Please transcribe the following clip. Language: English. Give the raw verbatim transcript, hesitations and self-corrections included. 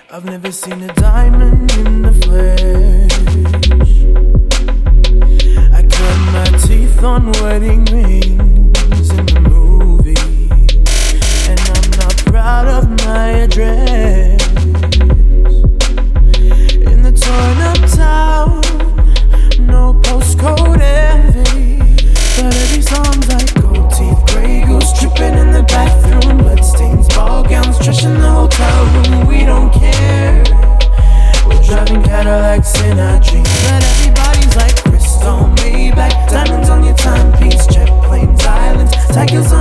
I've never seen a diamond in the flesh. I cut my teeth on wedding rings in the movie, and I'm not proud of my address. In the torn up town, no postcode envy, but every song's like gold teeth, grey goose tripping in the bathroom, bloodstains, ball gowns, trash in the hotel room. We don't care. We're driving Cadillacs in our dreams, but everybody's like crystal Maybach, diamonds on your timepiece, jet planes, islands, tigers